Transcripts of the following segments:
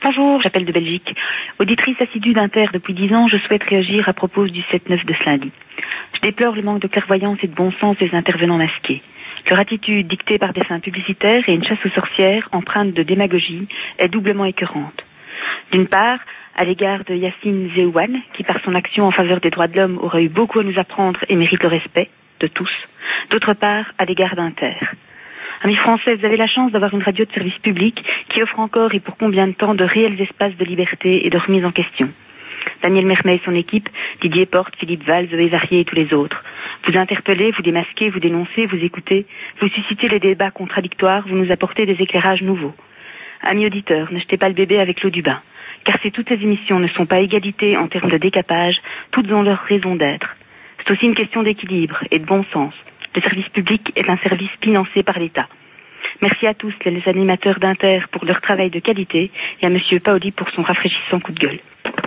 Bonjour, j'appelle de Belgique. Auditrice assidue d'Inter depuis 10 ans, je souhaite réagir à propos du 7-9 de ce lundi. Je déplore le manque de clairvoyance et de bon sens des intervenants masqués. Leur attitude dictée par des fins publicitaires et une chasse aux sorcières empreinte de démagogie est doublement écœurante. D'une part, à l'égard de Yassine Zéouane, qui par son action en faveur des droits de l'homme aurait eu beaucoup à nous apprendre et mérite le respect de tous. D'autre part, à l'égard d'Inter. Amis français, vous avez la chance d'avoir une radio de service public qui offre encore et pour combien de temps de réels espaces de liberté et de remise en question. Daniel Mermet et son équipe, Didier Porte, Philippe Val, Zoé Varier et tous les autres. Vous interpellez, vous démasquez, vous dénoncez, vous écoutez, vous suscitez les débats contradictoires, vous nous apportez des éclairages nouveaux. Amis auditeurs, ne jetez pas le bébé avec l'eau du bain. Car si toutes ces émissions ne sont pas égalité en termes de décapage, toutes ont leur raison d'être. C'est aussi une question d'équilibre et de bon sens. Le service public est un service financé par l'État. Merci à tous les animateurs d'Inter pour leur travail de qualité et à Monsieur Paoli pour son rafraîchissant coup de gueule.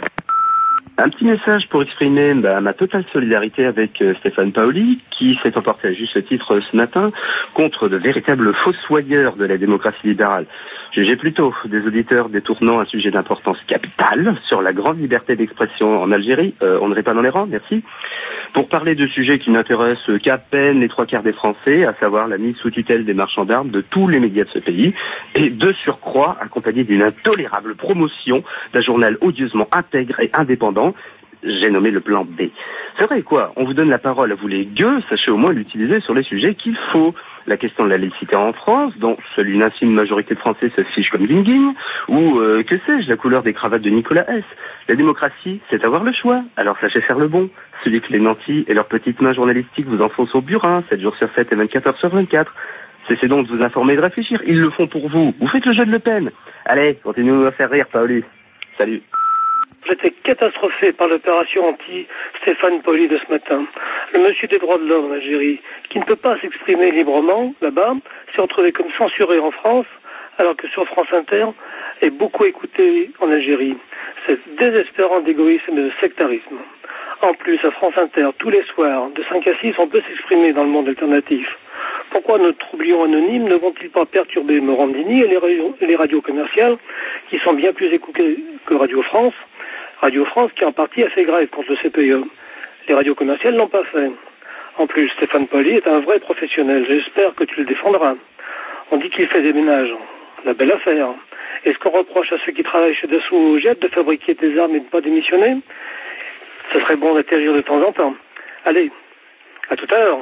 Un petit message pour exprimer ma totale solidarité avec Stéphane Paoli, qui s'est emporté à juste titre ce matin contre de véritables fossoyeurs de la démocratie libérale. J'ai plutôt des auditeurs détournant un sujet d'importance capitale sur la grande liberté d'expression en Algérie. On ne pas dans les rangs, merci. Pour parler de sujets qui n'intéressent qu'à peine les 3/4 des Français, à savoir la mise sous tutelle des marchands d'armes de tous les médias de ce pays, et de surcroît accompagné d'une intolérable promotion d'un journal odieusement intègre et indépendant. J'ai nommé le plan B. C'est vrai quoi, on vous donne la parole à vous les gueux, sachez au moins l'utiliser sur les sujets qu'il faut. La question de la laïcité en France, dont seule une infime majorité de Français se fiche comme guinguigne, ou, que sais-je, la couleur des cravates de Nicolas S. La démocratie, c'est avoir le choix, alors sachez faire le bon. Celui que les nantis et leurs petites mains journalistiques vous enfoncent au burin, 7 jours sur 7 et 24 heures sur 24. Cessez donc de vous informer et de réfléchir, ils le font pour vous. Vous faites le jeu de Le Pen. Allez, continuez à faire rire, Paoli. Salut. J'étais catastrophé par l'opération anti-Stéphane Paoli de ce matin. Le monsieur des droits de l'homme en Algérie, qui ne peut pas s'exprimer librement là-bas, s'est retrouvé comme censuré en France, alors que sur France Inter est beaucoup écouté en Algérie. C'est désespérant d'égoïsme et de sectarisme. En plus, à France Inter, tous les soirs, de 5 à 6, on peut s'exprimer dans le monde alternatif. Pourquoi nos troublions anonymes ne vont-ils pas perturber Morandini et les radios commerciales, qui sont bien plus écoutées que Radio France? Radio France qui en partie a fait grève contre le CPE. Les radios commerciales l'ont pas fait. En plus, Stéphane Paoli est un vrai professionnel. J'espère que tu le défendras. On dit qu'il fait des ménages. La belle affaire. Est-ce qu'on reproche à ceux qui travaillent chez Dassault Jet de fabriquer des armes et de ne pas démissionner? Ce serait bon d'atterrir de temps en temps. Allez, à tout à l'heure.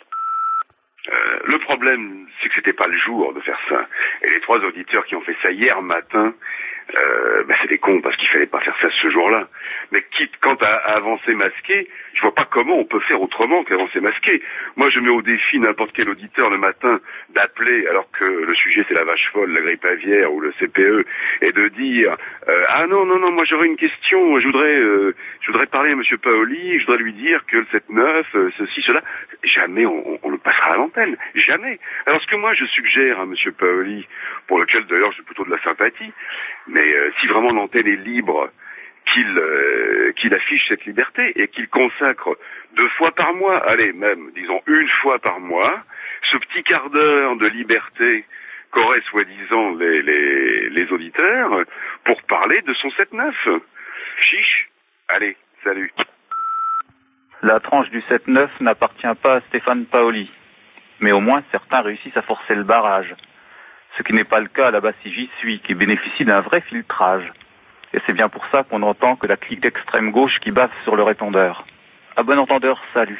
Le problème, c'est que c'était pas le jour de faire ça. Et les 3 auditeurs qui ont fait ça hier matin, c'est des cons parce qu'il fallait pas faire ça ce jour-là. Mais quitte, quant à avancer masqué, je vois pas comment on peut faire autrement qu'avancer masqué. Moi, je mets au défi n'importe quel auditeur le matin d'appeler, alors que le sujet c'est la vache folle, la grippe aviaire ou le CPE, et de dire ah non, moi j'aurais une question, je voudrais parler à Monsieur Paoli, je voudrais lui dire que le 7-9, ceci, cela. Jamais on le passera à l'antenne, jamais. Alors ce que moi je suggère à Monsieur Paoli, pour lequel d'ailleurs j'ai plutôt de la sympathie, mais si vraiment l'antenne est libre, qu'il affiche cette liberté et qu'il consacre 2 fois par mois, allez, même, disons 1 fois par mois, ce petit quart d'heure de liberté qu'auraient soi-disant les auditeurs pour parler de son 7-9. Chiche. Allez, salut. La tranche du 7-9 n'appartient pas à Stéphane Paoli, mais au moins certains réussissent à forcer le barrage, ce qui n'est pas le cas là-bas si j'y suis, qui bénéficie d'un vrai filtrage. Et c'est bien pour ça qu'on entend que la clique d'extrême gauche qui baffe sur le répondeur. À bon entendeur, salut.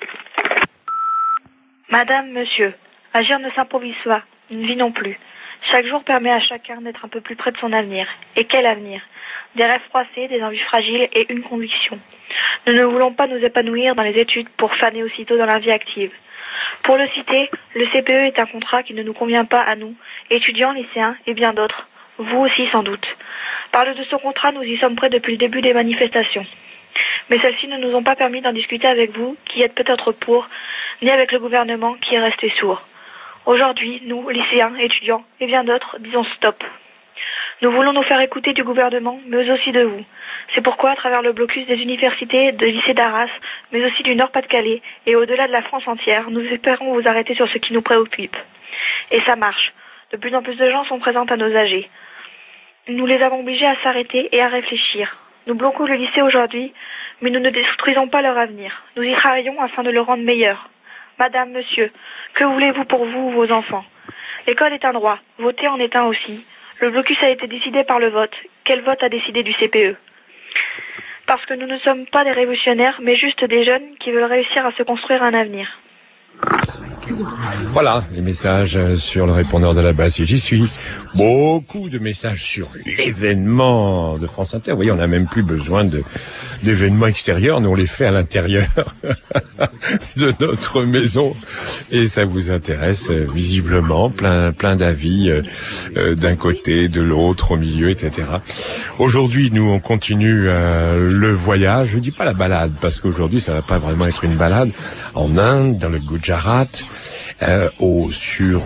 Madame, monsieur, agir ne s'improvise pas, une vie non plus. Chaque jour permet à chacun d'être un peu plus près de son avenir. Et quel avenir? Des rêves froissés, des envies fragiles et une conviction. Nous ne voulons pas nous épanouir dans les études pour faner aussitôt dans la vie active. Pour le citer, le CPE est un contrat qui ne nous convient pas à nous, étudiants, lycéens et bien d'autres. Vous aussi sans doute. Parle de ce contrat, nous y sommes prêts depuis le début des manifestations. Mais celles-ci ne nous ont pas permis d'en discuter avec vous, qui êtes peut-être pour, ni avec le gouvernement qui est resté sourd. Aujourd'hui, nous, lycéens, étudiants et bien d'autres, disons stop. Nous voulons nous faire écouter du gouvernement, mais aussi de vous. C'est pourquoi, à travers le blocus des universités, de lycées d'Arras, mais aussi du Nord-Pas-de-Calais, et au-delà de la France entière, nous espérons vous arrêter sur ce qui nous préoccupe. Et ça marche. De plus en plus de gens sont présents à nos AG. Nous les avons obligés à s'arrêter et à réfléchir. Nous bloquons le lycée aujourd'hui, mais nous ne détruisons pas leur avenir. Nous y travaillons afin de le rendre meilleur. Madame, monsieur, que voulez-vous pour vous ou vos enfants? L'école est un droit, voter en est un aussi. Le blocus a été décidé par le vote. Quel vote a décidé du CPE? Parce que nous ne sommes pas des révolutionnaires, mais juste des jeunes qui veulent réussir à se construire un avenir. Voilà, les messages sur le répondeur de la base, et j'y suis. Beaucoup de messages sur l'événement de France Inter. Vous voyez, on n'a même plus besoin d'événements extérieurs, nous on les fait à l'intérieur de notre maison. Et ça vous intéresse visiblement, plein d'avis d'un côté, de l'autre, au milieu, etc. Aujourd'hui, nous on continue le voyage. Je dis pas la balade, parce qu'aujourd'hui ça va pas vraiment être une balade. En Inde, dans le Gujarat, sur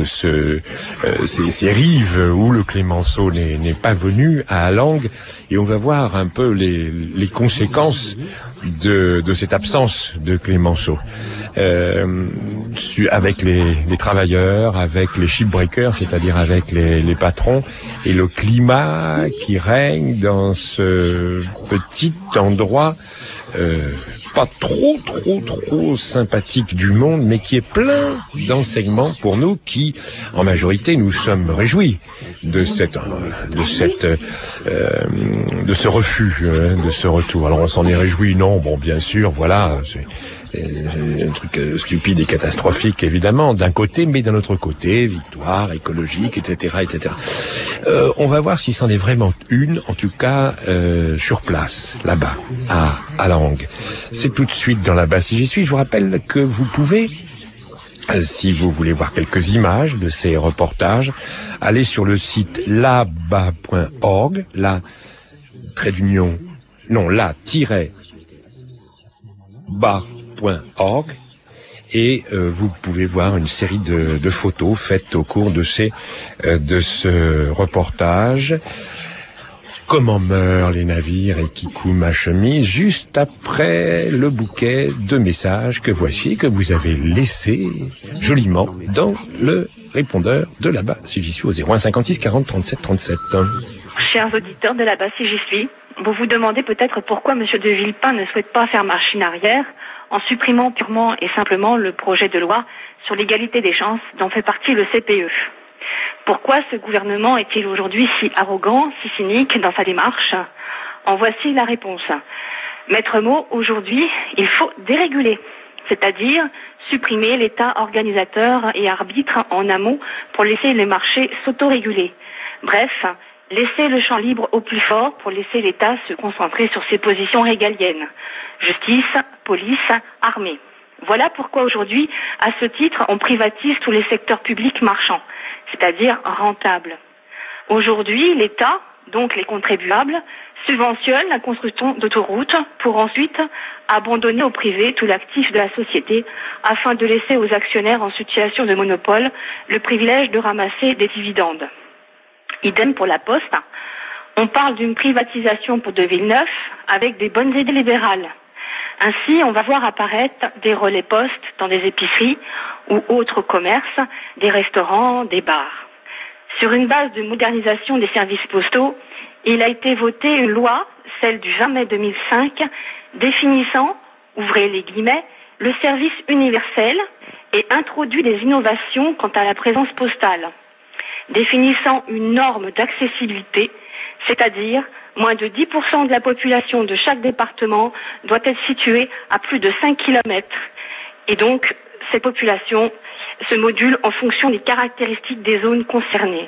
ces rives où le Clémenceau n'est pas venu, à Alang, et on va voir un peu les conséquences de cette absence de Clémenceau, avec les travailleurs, avec les shipbreakers, c'est-à-dire avec les patrons, et le climat qui règne dans ce petit endroit pas trop sympathique du monde, mais qui est plein d'enseignements pour nous qui, en majorité, nous sommes réjouis de ce refus, de ce retour. Alors on s'en est réjoui, non, bon, bien sûr, voilà, c'est un truc stupide et catastrophique, évidemment, d'un côté, mais d'un autre côté, victoire écologique, etc., etc. On va voir si c'en est vraiment une, en tout cas, sur place, là-bas, à Alang. C'est tout de suite dans la base si j'y suis. Je vous rappelle que vous pouvez, si vous voulez voir quelques images de ces reportages, aller sur le site là-bas.org, la-bas.org, et vous pouvez voir une série de photos faites au cours de ce reportage. Comment meurent les navires et qui coule ma chemise, juste après le bouquet de messages que voici, que vous avez laissé joliment dans le répondeur de là-bas, si j'y suis, au 01 56 40 37 37. Chers auditeurs de là-bas, si j'y suis, vous vous demandez peut-être pourquoi M. de Villepin ne souhaite pas faire machine arrière en supprimant purement et simplement le projet de loi sur l'égalité des chances dont fait partie le CPE. Pourquoi ce gouvernement est-il aujourd'hui si arrogant, si cynique dans sa démarche? En voici la réponse. Maître mot, aujourd'hui, il faut déréguler, c'est-à-dire supprimer l'État organisateur et arbitre en amont pour laisser les marchés s'autoréguler. Bref, laisser le champ libre au plus fort pour laisser l'État se concentrer sur ses positions régaliennes. Justice, police, armée. Voilà pourquoi aujourd'hui, à ce titre, on privatise tous les secteurs publics marchands, c'est-à-dire rentables. Aujourd'hui, l'État, donc les contribuables, subventionne la construction d'autoroutes pour ensuite abandonner au privé tout l'actif de la société afin de laisser aux actionnaires en situation de monopole le privilège de ramasser des dividendes. Idem pour la Poste. On parle d'une privatisation pour de Villeneuve avec des bonnes idées libérales. Ainsi, on va voir apparaître des relais postes dans des épiceries ou autres commerces, des restaurants, des bars. Sur une base de modernisation des services postaux, il a été voté une loi, celle du 20 mai 2005, définissant, ouvrez les guillemets, le service universel et introduit des innovations quant à la présence postale, définissant une norme d'accessibilité, c'est-à-dire moins de 10% de la population de chaque département doit être située à plus de 5 km. Et donc, cette population se module en fonction des caractéristiques des zones concernées.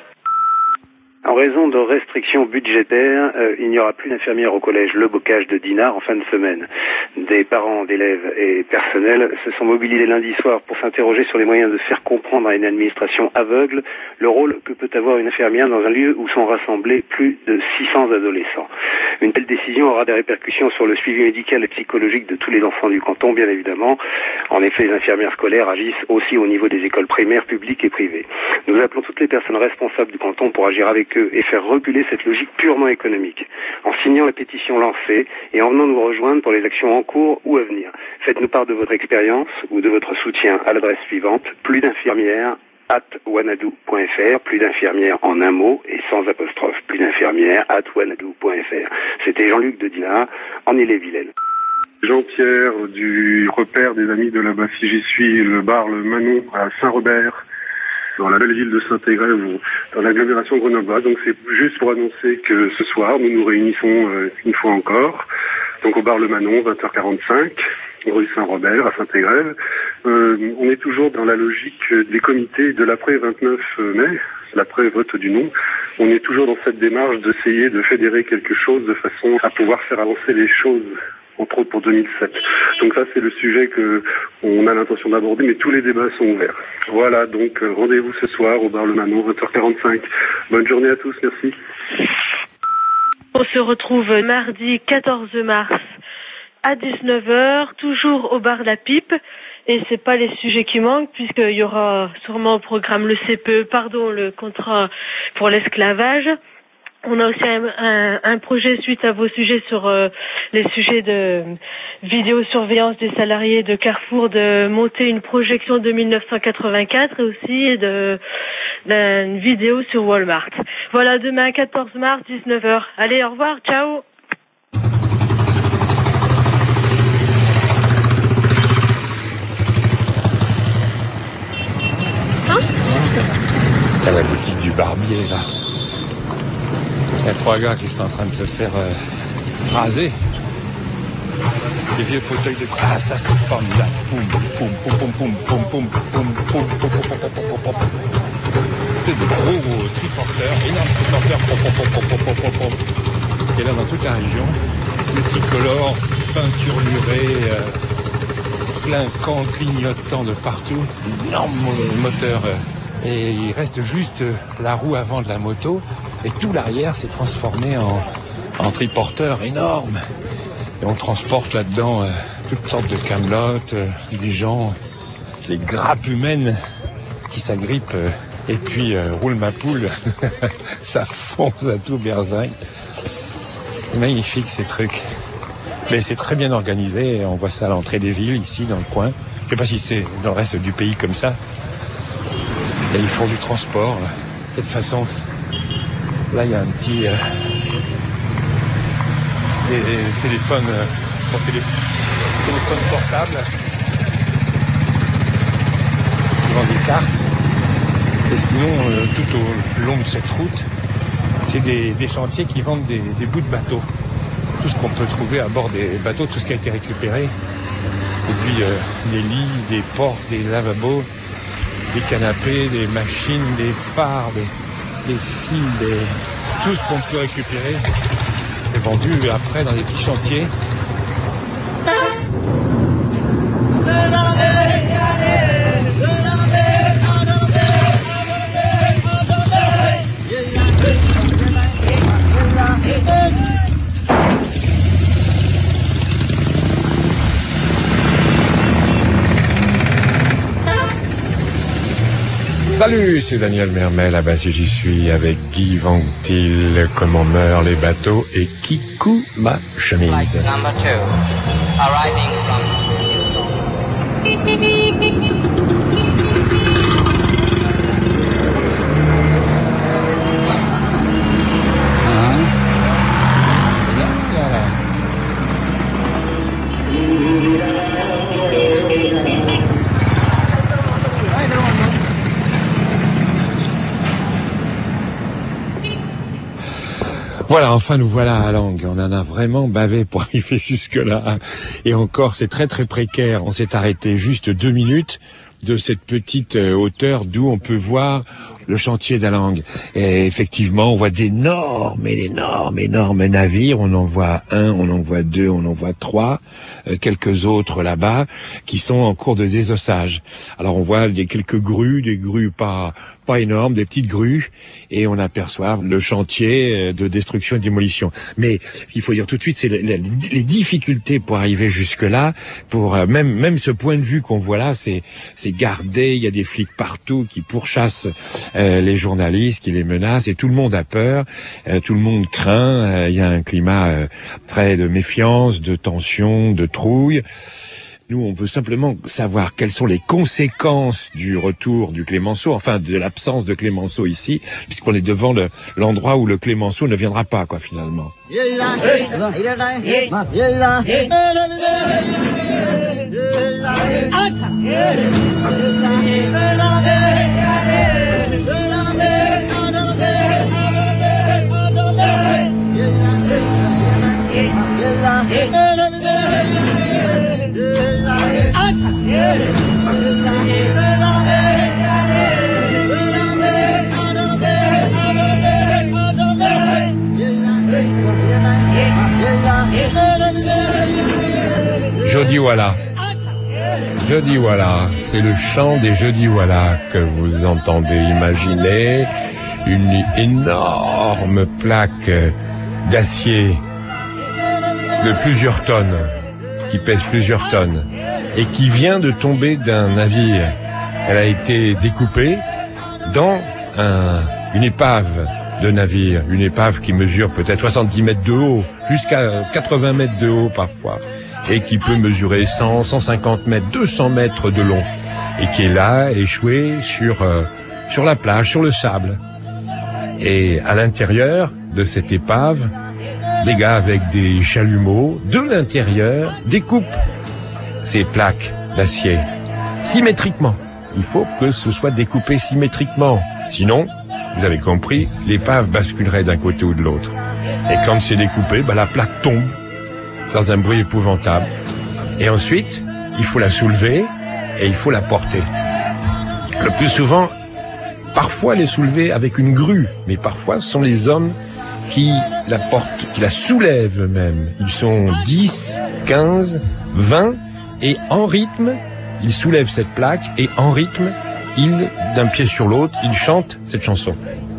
En raison de restrictions budgétaires, il n'y aura plus d'infirmières au collège Le Bocage de Dinard en fin de semaine. Des parents d'élèves et personnels se sont mobilisés lundi soir pour s'interroger sur les moyens de faire comprendre à une administration aveugle le rôle que peut avoir une infirmière dans un lieu où sont rassemblés plus de 600 adolescents. Une telle décision aura des répercussions sur le suivi médical et psychologique de tous les enfants du canton, bien évidemment. En effet, les infirmières scolaires agissent aussi au niveau des écoles primaires publiques et privées. Nous appelons toutes les personnes responsables du canton pour agir avec eux et faire reculer cette logique purement économique, en signant la pétition lancée et en venant nous rejoindre pour les actions en cours ou à venir. Faites-nous part de votre expérience ou de votre soutien à l'adresse suivante, plus d'infirmières @wanadoo.fr, plus d'infirmières en un mot et sans apostrophe, plus d'infirmières @wanadoo.fr. C'était Jean-Luc de Dinard, en Ille-et-Vilaine. Jean-Pierre du repère des amis de là-bas, si j'y suis, le bar Le Manon à Saint-Robert, dans la belle ville de Saint-Égrève, dans l'agglomération grenobloise. Donc c'est juste pour annoncer que ce soir, nous nous réunissons une fois encore, donc au bar Le Manon, 20h45, rue Saint-Robert, à Saint-Égrève. On est toujours dans la logique des comités de l'après-29 mai, l'après-vote du non. On est toujours dans cette démarche d'essayer de fédérer quelque chose de façon à pouvoir faire avancer les choses, entre autres pour 2007. Donc ça, c'est le sujet que on a l'intention d'aborder, mais tous les débats sont ouverts. Voilà, donc rendez-vous ce soir au bar Le Manon, 20h45. Bonne journée à tous, merci. On se retrouve mardi 14 mars à 19h, toujours au bar La Pipe. Et c'est pas les sujets qui manquent, puisqu'il y aura sûrement au programme le le contrat pour l'esclavage. On a aussi un projet suite à vos sujets sur les sujets de vidéosurveillance des salariés de Carrefour, de monter une projection de 1984 et aussi d'une vidéo sur Walmart. Voilà, demain 14 mars, 19h. Allez, au revoir, ciao. À la boutique du barbier, là. Il y a 3 gars qui sont en train de se faire raser. Des vieux fauteuils de... Ah, ça c'est formidable. Poum, poum, poum, poum, poum, poum, poum, poum, poum, poum, poum. C'est de gros triporteurs, énormes triporteurs, qui est là dans toute la région. Multicolores, peinture murée, plein camp clignotant de partout. Énorme moteur. Et il reste juste la roue avant de la moto et tout l'arrière s'est transformé en triporteur énorme. Et on transporte là-dedans toutes sortes de camelotes, des gens, des grappes humaines qui s'agrippent et puis roule ma poule, ça fonce à tout berzingue. C'est magnifique ces trucs. Mais c'est très bien organisé, on voit ça à l'entrée des villes ici dans le coin. Je sais pas si c'est dans le reste du pays comme ça. Et ils font du transport. De toute façon, là il y a un petit téléphone portable. Ils vendent des cartes. Et sinon, tout au long de cette route, c'est des chantiers qui vendent des bouts de bateaux. Tout ce qu'on peut trouver à bord des bateaux, tout ce qui a été récupéré. Et puis des lits, des portes, des lavabos, des canapés, des machines, des phares, des fils, tout ce qu'on peut récupérer est vendu après dans des petits chantiers. Salut, c'est Daniel Mermel, à bas si j'y suis, avec Guy Ventil, Comment meurent les bateaux, et qui coud ma chemise. Flight number 2, arriving Voilà, enfin nous voilà à Langue. On en a vraiment bavé pour arriver jusque-là. Et encore, c'est très très précaire. On s'est arrêté juste 2 minutes de cette petite hauteur d'où on peut voir le chantier d'Alangue. Et effectivement, on voit d'énormes navires. On en voit 1, on en voit 2, on en voit 3, quelques autres là-bas qui sont en cours de désossage. Alors on voit quelques grues, des grues pas énormes, des petites grues, et on aperçoit le chantier de destruction et démolition. Mais ce qu'il faut dire tout de suite, c'est les difficultés pour arriver jusque-là. Pour même ce point de vue qu'on voit là, c'est gardé. Il y a des flics partout qui pourchassent les journalistes, qui les menacent, et tout le monde a peur, tout le monde craint. Il y a un climat très de méfiance, de tension, de trouille. Nous, on veut simplement savoir quelles sont les conséquences du retour du Clémenceau, enfin de l'absence de Clémenceau ici, puisqu'on est devant l'endroit où le Clémenceau ne viendra pas, quoi, finalement. Jodiwala. Jodiwala, c'est le chant des Jodiwala que vous entendez. Imaginer une énorme plaque d'acier de plusieurs tonnes, qui pèse plusieurs tonnes, et qui vient de tomber d'un navire. Elle a été découpée dans une épave de navire, une épave qui mesure peut-être 70 mètres de haut, jusqu'à 80 mètres de haut parfois, et qui peut mesurer 100, 150 mètres, 200 mètres de long, et qui est là, échouée sur la plage, sur le sable. Et à l'intérieur de cette épave, des gars avec des chalumeaux, de l'intérieur, découpent ces plaques d'acier symétriquement. Il faut que ce soit découpé symétriquement. Sinon, vous avez compris, l'épave basculerait d'un côté ou de l'autre. Et quand c'est découpé, la plaque tombe dans un bruit épouvantable. Et ensuite, il faut la soulever et il faut la porter. Le plus souvent, parfois elle est soulevée avec une grue, mais parfois ce sont les hommes qui la portent, qui la soulèvent eux-mêmes. Ils sont 10, 15, 20, et en rythme, ils soulèvent cette plaque, et en rythme, d'un pied sur l'autre, ils chantent cette chanson.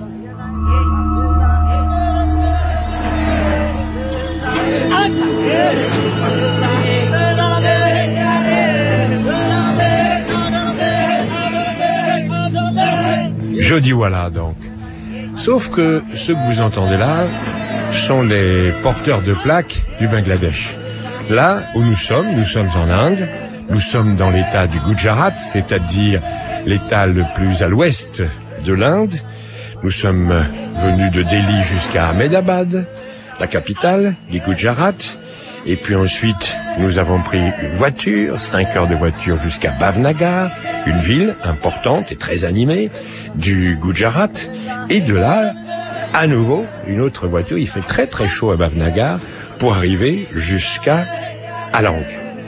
Jodiwala, donc. Sauf que ceux que vous entendez là sont les porteurs de plaques du Bangladesh. Là où nous sommes en Inde, nous sommes dans l'état du Gujarat, c'est-à-dire l'état le plus à l'ouest de l'Inde. Nous sommes venus de Delhi jusqu'à Ahmedabad, la capitale du Gujarat. Et puis ensuite, nous avons pris une voiture, 5 heures de voiture jusqu'à Bhavnagar, une ville importante et très animée du Gujarat. Et de là, à nouveau, une autre voiture. Il fait très très chaud à Bhavnagar pour arriver jusqu'à Alang.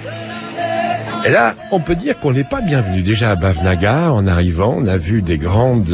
Et là, on peut dire qu'on n'est pas bienvenu. Déjà à Bhavnagar, en arrivant, on a vu des grandes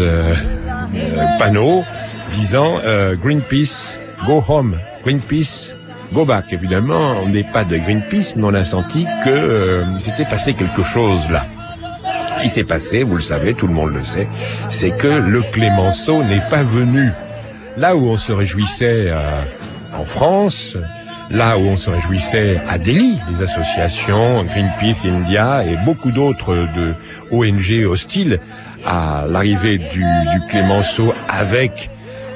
panneaux disant Greenpeace, go home, Greenpeace, go back. Évidemment, on n'est pas de Greenpeace, mais on a senti que s'était passé quelque chose là. Il s'est passé, vous le savez, tout le monde le sait, c'est que le Clémenceau n'est pas venu. Là où on se réjouissait en France, là où on se réjouissait à Delhi, les associations Greenpeace India et beaucoup d'autres de ONG hostiles à l'arrivée du Clémenceau avec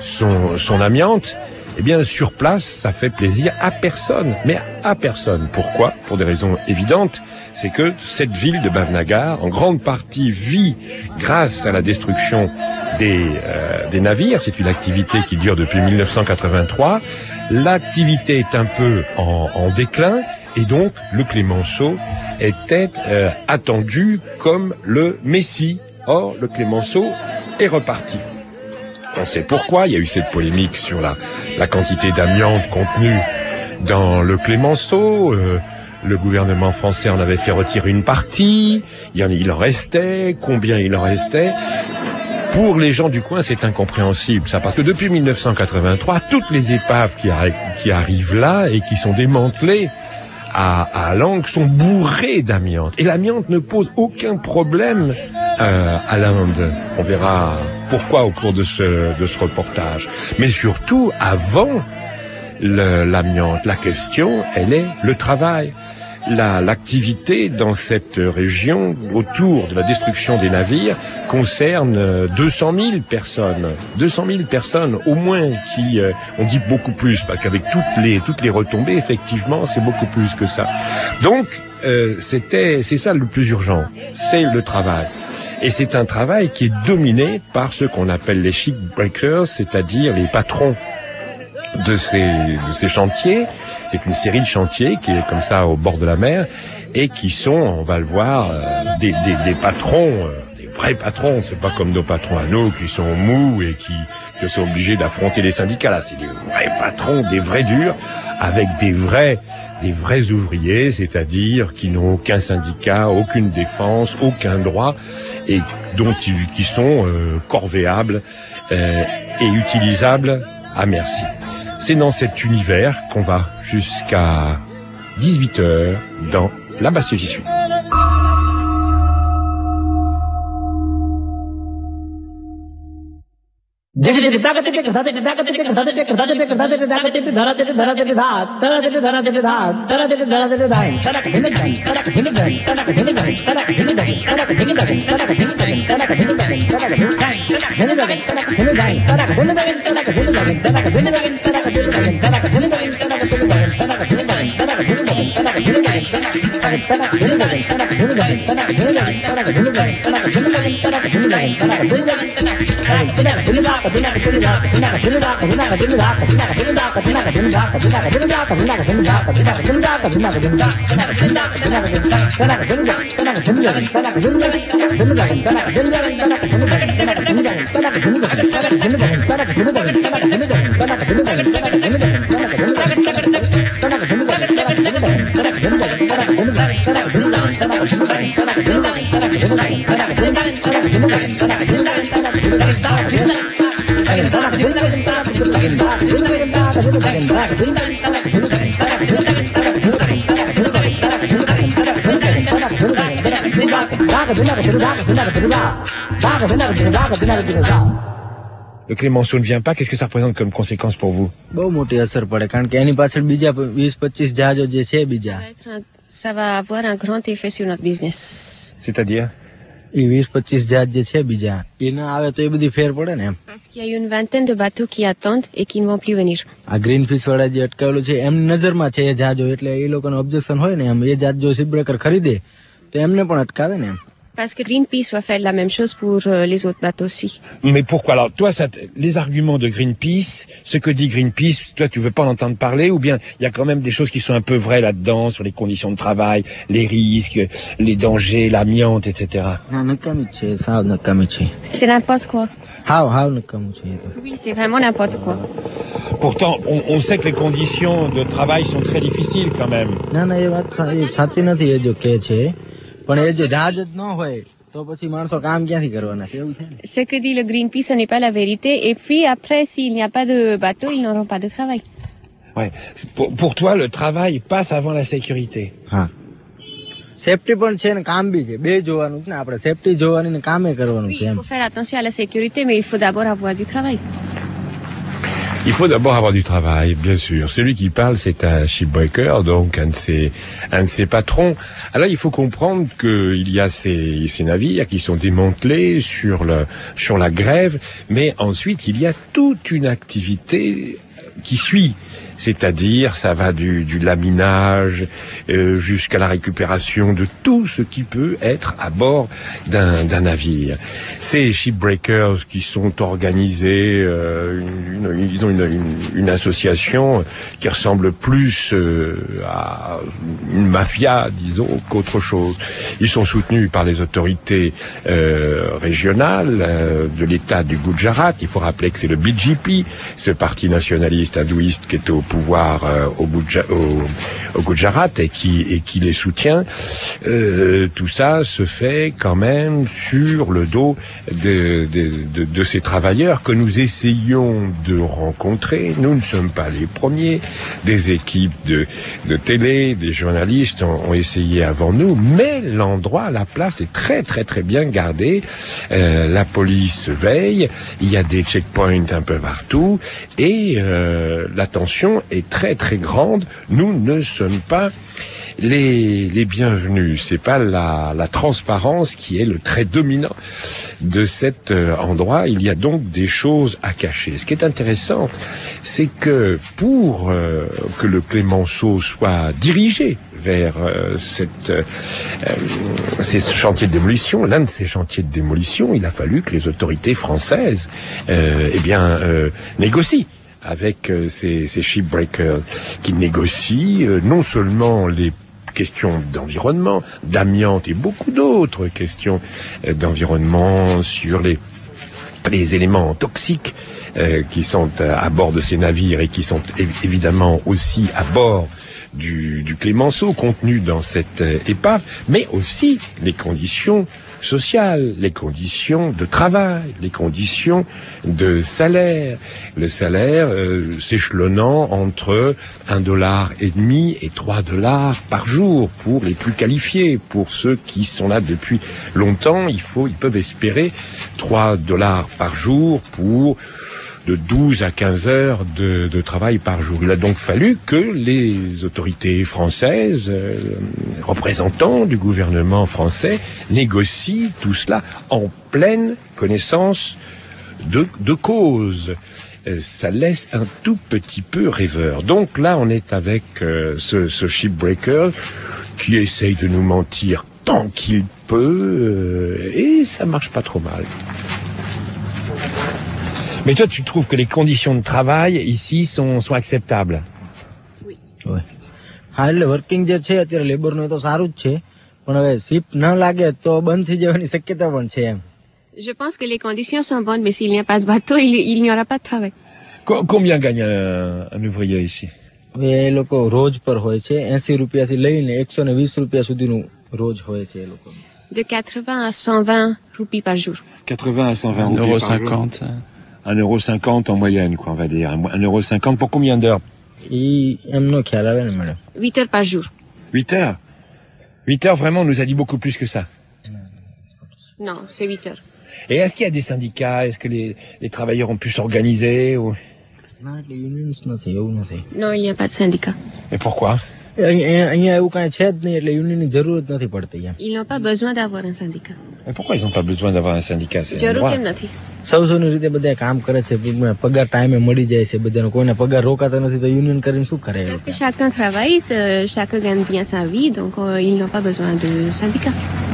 son amiante, eh bien, sur place, ça fait plaisir à personne. Mais à personne. Pourquoi? Pour des raisons évidentes. C'est que cette ville de Bhavnagar, en grande partie, vit grâce à la destruction des navires. C'est une activité qui dure depuis 1983. L'activité est un peu en déclin. Et donc, le Clémenceau était attendu comme le Messie. Or, le Clémenceau est reparti. On sait pourquoi, il y a eu cette polémique sur la quantité d'amiante contenue dans le Clémenceau. Le gouvernement français en avait fait retirer une partie, il en restait, combien il en restait. Pour les gens du coin, c'est incompréhensible, ça, parce que depuis 1983, toutes les épaves qui arrivent là et qui sont démantelées à Alang sont bourrées d'amiante. Et l'amiante ne pose aucun problème à l'Inde. On verra pourquoi au cours de ce reportage. Mais surtout, avant l'amiante, la question, elle est le travail. L'activité dans cette région autour de la destruction des navires concerne 200 000 personnes. 200 000 personnes au moins qui, on dit beaucoup plus, parce qu'avec toutes les retombées, effectivement, c'est beaucoup plus que ça. Donc, c'est ça le plus urgent, c'est le travail. Et c'est un travail qui est dominé par ceux qu'on appelle les chic breakers, c'est-à-dire les patrons de ces chantiers. C'est une série de chantiers qui est comme ça au bord de la mer et qui sont, on va le voir, des patrons, des vrais patrons. C'est pas comme nos patrons à nous qui sont mous et qui sont obligés d'affronter les syndicats. Là, c'est des vrais patrons, des vrais durs, avec des vrais ouvriers, c'est-à-dire qui n'ont aucun syndicat, aucune défense, aucun droit, et qui sont corvéables et utilisables à merci. C'est dans cet univers qu'on va jusqu'à 18h dans Là-bas si j'y suis. Le Clémenceau ne vient pas, qu'est-ce que ça représente comme conséquence pour vous? Ça va avoir un grand effet sur notre business. C'est-à-dire? Parce qu'il y a une vingtaine de bateaux qui attendent et qui ne vont plus venir. Greenpeace वाला જે અટકાવેલો છે એમ નજરમાં છે એ જહાજો એટલે એ લોકોનો ઓબ્જેક્શન હોય ને એમ એ જહાજ જો શિપબ્રેકર ખરીદે તો એમને પણ અટકાવે ને એમ. Parce que Greenpeace va faire la même chose pour les autres bateaux aussi. Mais pourquoi? Alors, toi, les arguments de Greenpeace, ce que dit Greenpeace, toi, tu veux pas en entendre parler, ou bien il y a quand même des choses qui sont un peu vraies là-dedans, sur les conditions de travail, les risques, les dangers, l'amiante, etc. C'est n'importe quoi. Oui, c'est vraiment n'importe quoi. Pourtant, on sait que les conditions de travail sont très difficiles quand même. Ce que dit le Greenpeace, ce n'est pas la vérité. Et puis après, s'il n'y a pas de bateau, ils n'auront pas de travail. Ouais. Pour toi, le travail passe avant la sécurité. Safety પણ છે ને કામ બી છે બે જોવાનું છે ને આપણે સેફટી જોવાની ને કામે કરવાનું છે Il faut faire attention à la sécurité, mais il faut d'abord avoir du travail. Il faut d'abord avoir du travail, bien sûr. Celui qui parle, c'est un shipbreaker, donc un de ses patrons. Alors, il faut comprendre qu'il y a ces navires qui sont démantelés sur la grève, mais ensuite, il y a toute une activité qui suit. C'est-à-dire, ça va du laminage jusqu'à la récupération de tout ce qui peut être à bord d'un navire. Ces shipbreakers qui sont organisés, ils ont une association qui ressemble plus à une mafia, disons, qu'autre chose. Ils sont soutenus par les autorités régionales de l'État du Gujarat. Il faut rappeler que c'est le BJP, ce parti nationaliste hindouiste qui est au pouvoir au Gujarat et qui les soutient. Tout ça se fait quand même sur le dos de ces travailleurs que nous essayons de rencontrer. Nous ne sommes pas les premiers. Des équipes de télé, des journalistes ont essayé avant nous, mais l'endroit, la place est très très très bien gardée. La police veille, il y a des checkpoints un peu partout et la tension est très très grande. Nous ne sommes pas les bienvenus. C'est pas la transparence qui est le trait dominant de cet endroit. Il y a donc des choses à cacher. Ce qui est intéressant, c'est que pour que le Clémenceau soit dirigé vers ces chantiers de démolition, l'un de ces chantiers de démolition, il a fallu que les autorités françaises négocient avec ces shipbreakers, qui négocient non seulement les questions d'environnement, d'amiante et beaucoup d'autres questions d'environnement sur les éléments toxiques qui sont à bord de ces navires et qui sont évidemment aussi à bord du Clémenceau contenu dans cette épave, mais aussi les conditions sociales, les conditions de travail, les conditions de salaire. Le salaire s'échelonnant entre $1,50 et $3 par jour pour les plus qualifiés. Pour ceux qui sont là depuis longtemps, ils peuvent espérer $3 par jour pour de 12 à 15 heures de travail par jour. Il a donc fallu que les autorités françaises, représentants du gouvernement français, négocient tout cela en pleine connaissance de cause. Ça laisse un tout petit peu rêveur. Donc là, on est avec ce shipbreaker qui essaye de nous mentir tant qu'il peut, et ça marche pas trop mal. Mais toi, tu trouves que les conditions de travail ici sont acceptables? Oui. હા એટલે વર્કિંગ જે છે અત્યારે લેબરનું તો સારું જ છે પણ હવે શિપ ન લાગે તો બંધ થઈ જવાની શક્યતા પણ છે એમ. Je pense que les conditions sont bonnes, mais s'il n'y a pas de bateau, il n'y aura pas de travail. Combien gagne un ouvrier ici? એ લોકો રોજ પર હોય છે 80 રૂપિયાથી લઈને 120 રૂપિયા સુધીનું રોજ હોય છે એ લોકો. De 80 à 120 roupies par jour. 80 à 120 roupies par jour. 1,50 € en moyenne, quoi, on va dire. 1,50 € pour combien d'heures? 8 heures par jour. 8 heures? 8 heures, vraiment, on nous a dit beaucoup plus que ça. Non, c'est 8 heures. Et est-ce qu'il y a des syndicats? Est-ce que les travailleurs ont pu s'organiser ou... Non, il n'y a pas de syndicat. Et pourquoi? Ils n'ont pas besoin d'avoir un syndicat. Et pourquoi ils n'ont pas besoin d'avoir un syndicat? C'est un droit. સૌની રીતે બધા કામ કરે છે પગાર ટાઈમે મળી જાય છે બધાને કોઈને પગાર રોકાતો નથી તો યુનિયન કરીને શું કરે? Parce que chacun travaille, chacun gagne bien sa vie, donc ils n'ont pas besoin de syndicat.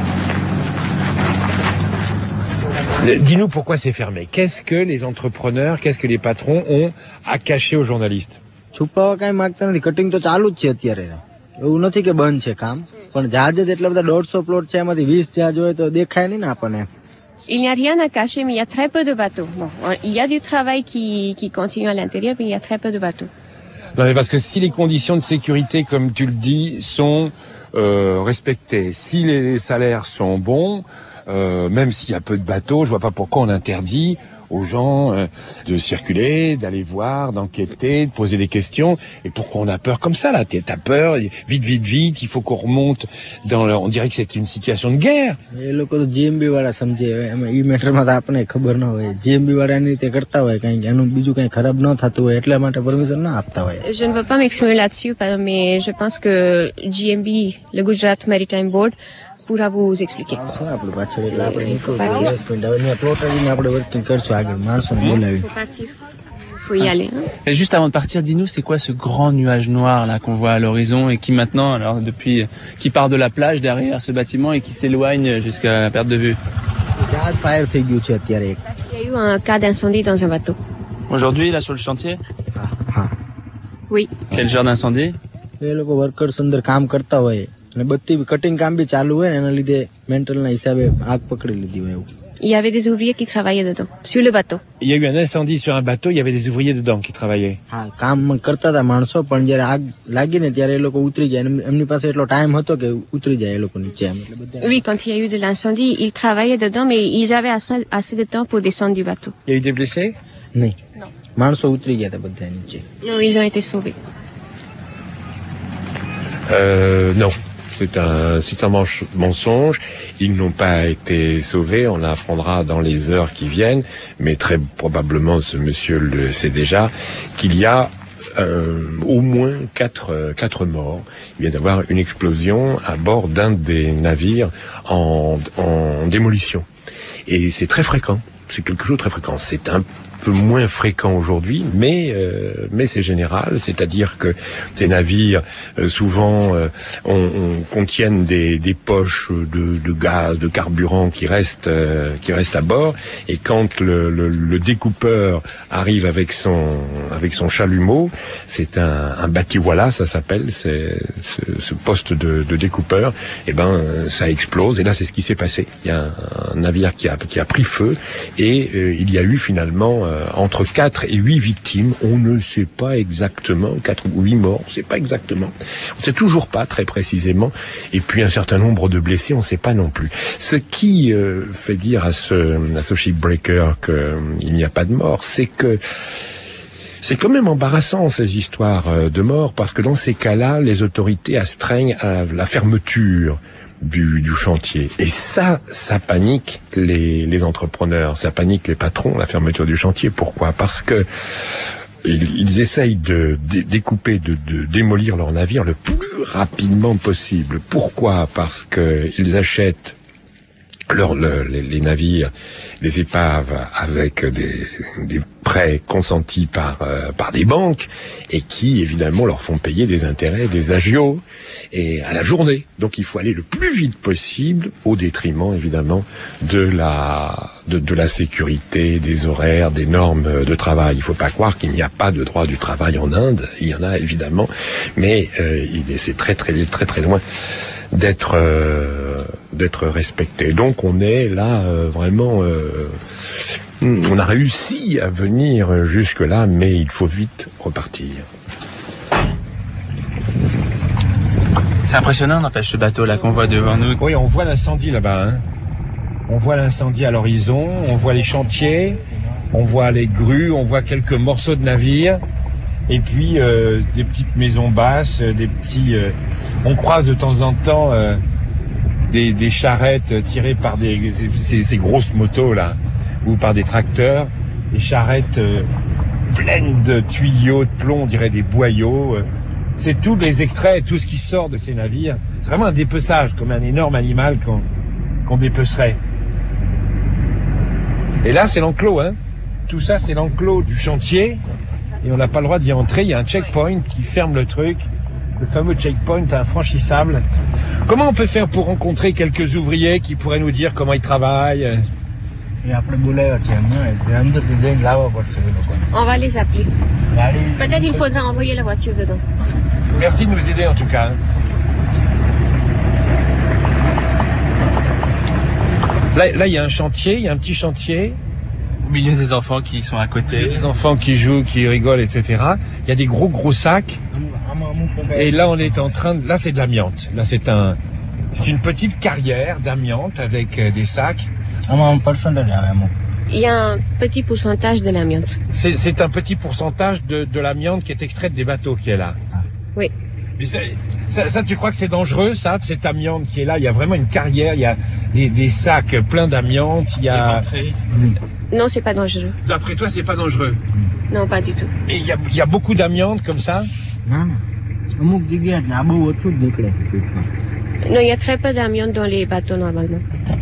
Dis-nous pourquoi c'est fermé. Qu'est-ce que les entrepreneurs, qu'est-ce que les patrons ont à cacher aux journalistes? છુપાવા કાંઈ માગતા નથી. કટિંગ તો ચાલુ જ છે અત્યારે. એવું નથી કે બંધ છે કામ, પણ જહાજ જ એટલા બધા 150 પ્લોટ છે, એમાંથી 20 જહાજ હોય તો દેખાય નહીં ને આપણને. Il n'y a rien à cacher, mais il y a très peu de bateaux. Bon, il y a du travail qui continue à l'intérieur, mais il y a très peu de bateaux. Non, mais parce que si les conditions de sécurité, comme tu le dis, sont respectées, si les salaires sont bons, même s'il y a peu de bateaux, je vois pas pourquoi on interdit aux gens de circuler, d'aller voir, d'enquêter, de poser des questions. Et pourquoi on a peur comme ça, là? T'as peur, vite, il faut qu'on remonte on dirait que c'est une situation de guerre. એ લોકો તો જીએમબી વાળા સમજે, ઈ મેટરમાં તો આપણને ખબર ન હોય. જીએમબી વાળા એની રીતે કરતા હોય, કંઈ એનું બીજું કંઈ ખરાબ ન થતું હોય એટલા માટે પરમિશન ન આપતા હોય. Je ne veux pas m'exprimer là-dessus, mais je pense que GMB, le Gujarat Maritime Board, pourra vous expliquer. આપણે પાછળ એટલે આપણે નીકળવું 10 મિનિટ હવે અહીંયા પ્લોટ આવીને આપણે વર્કિંગ કરશું આગળ માણસોને બોલાવી. Faut partir. Faut y aller. Et juste avant de partir, dis-nous, c'est quoi ce grand nuage noir là qu'on voit à l'horizon et qui maintenant, alors qui part de la plage derrière ce bâtiment et qui s'éloigne jusqu'à perte de vue? જહાજ fire થઈ ગયું છે અત્યારે. Parce qu'il y a eu un cas d'incendie dans un bateau. Aujourd'hui, là, sur le chantier? Oui. Quel genre d'incendie? એ લોકો વર્કર્સ અંદર કામ કરતા હોય અને બધી કટિંગ કામ બી ચાલુ હોય ને એના લીધે મેન્ટલના હિસાબે આગ પકડી લીધી હોય એવું. Il y avait des ouvriers qui travaillaient dedans, sur le bateau. Il y a eu un incendie sur un bateau, il y avait des ouvriers dedans qui travaillaient. હા, કામ કરતા હતા માણસો, પણ જ્યારે આગ લાગી ને ત્યારે એ લોકો ઉતરી ગયા. એમની પાસે એટલો ટાઈમ હતો કે ઉતરી જાય એ લોકો નીચે એમ. Oui, quand il y a eu de l'incendie, ils travaillaient dedans, mais ils avaient assez de temps pour descendre du bateau. Il y a eu des blessés? નહીં, માણસો ઉતરી ગયા હતા બધા નીચે. Non, ils ont été sauvés. Non. C'est un mensonge. Ils n'ont pas été sauvés. On l'apprendra dans les heures qui viennent. Mais très probablement, ce monsieur le sait déjà, qu'il y a au moins 4 morts. Il vient d'avoir une explosion à bord d'un des navires en démolition. Et c'est très fréquent. C'est quelque chose de très fréquent. C'est un peu moins fréquent aujourd'hui, mais c'est général, c'est-à-dire que ces navires souvent contiennent des poches de gaz, de carburant qui restent à bord, et quand le découpeur arrive avec son chalumeau, c'est un batiwala, ça s'appelle, c'est ce poste de découpeur, et ça explose, et là c'est ce qui s'est passé. Il y a un navire qui a pris feu, et il y a eu finalement entre 4 et 8 victimes, on ne sait pas exactement, 4 ou 8 morts, on ne sait pas exactement, on ne sait toujours pas très précisément, et puis un certain nombre de blessés, on ne sait pas non plus. Ce qui fait dire à ce shipbreaker qu'il n'y a pas de mort, c'est que c'est quand même embarrassant ces histoires de mort, parce que dans ces cas-là, les autorités astreignent à la fermeture du chantier. Et ça panique les entrepreneurs, ça panique les patrons, la fermeture du chantier. Pourquoi ? Parce que ils essayent de découper, de démolir leur navire le plus rapidement possible. Pourquoi ? Parce que ils achètent les navires, les épaves avec des prêts consentis par des banques, et qui évidemment leur font payer des intérêts, des agios, et à la journée. Donc il faut aller le plus vite possible, au détriment évidemment de la sécurité, des horaires, des normes de travail. Il ne faut pas croire qu'il n'y a pas de droit du travail en Inde, il y en a évidemment, mais c'est très très très très loin d'être respecté. Donc on est là vraiment on a réussi à venir jusque là, mais il faut vite repartir. C'est impressionnant, n'empêche, ce bateau là qu'on voit devant nous. Oui, on voit l'incendie là-bas, hein. On voit l'incendie à l'horizon, on voit les chantiers, on voit les grues, on voit quelques morceaux de navires, et puis des petites maisons basses, des petits on croise de temps en temps des charrettes tirées par ces grosses motos là, ou par des tracteurs, des charrettes pleines de tuyaux de plomb, on dirait des boyaux. C'est tous les extraits, tout ce qui sort de ces navires. C'est vraiment un dépeçage, comme un énorme animal qu'on dépecerait. Et là, c'est l'enclos, hein. Tout ça, c'est l'enclos du chantier, et on n'a pas le droit d'y entrer. Il y a un checkpoint qui ferme le truc, le fameux checkpoint infranchissable. Comment on peut faire pour rencontrer quelques ouvriers qui pourraient nous dire comment ils travaillent ? On va les appeler. Peut-être il faudra envoyer la voiture dedans. Merci de nous aider en tout cas. Là, il y a un chantier, il y a un petit chantier. Au milieu des enfants qui sont à côté. Des enfants qui jouent, qui rigolent, etc. Il y a des gros sacs. Et là, on est en train de... Là, c'est de l'amiante. Là, c'est une petite carrière d'amiante avec des sacs. Il y a un petit pourcentage de l'amiante. C'est un petit pourcentage de l'amiante qui est extraite des bateaux qui est là. Oui. Mais ça, tu crois que c'est dangereux, ça, cette amiante qui est là? Il y a vraiment une carrière, il y a des sacs pleins d'amiante, il y a... Non, c'est pas dangereux. D'après toi, c'est pas dangereux? Non, pas du tout. Et il y a beaucoup d'amiante comme ça? Non, il y a très peu d'amiante dans les bateaux normalement.